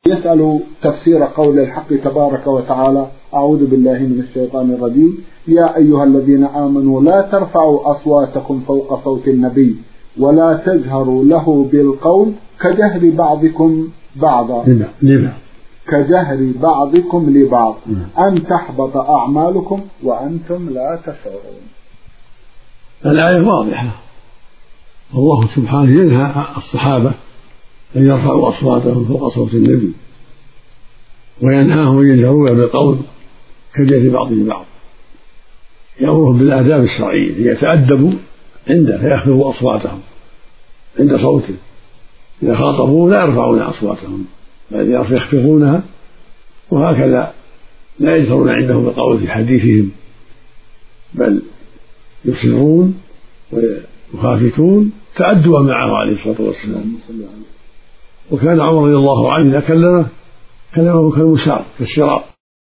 يسأل تفسير قول الحق تبارك وتعالى: أعوذ بالله من الشيطان الرجيم، يا أيها الذين آمنوا لا ترفعوا أصواتكم فوق صوت النبي ولا تجهروا له بالقول كجهر بعضكم بعضا كجهر بعضكم لبعض أن تحبط أعمالكم وأنتم لا تشعرون. الآية واضحة، الله سبحانه ينهى الصحابة أن يرفعوا أصواتهم فوق صوت النبي، وينهاهم أن يجهروا بالقول كجهر بعضهم بعض، يأمرهم بالآداب الشرعية ليتأدبوا عنده فيخفضوا أصواتهم عند صوته، إذا خاطبوا لا يرفعون أصواتهم بل يخفضونها، وهكذا لا يجهرون عنده بالقول في حديثهم بل يسرون ويخافتون تأدبا معه عليه الصلاة والسلام. وكان عمر رضي الله عنه إذا كلمه كالمسار كالشراب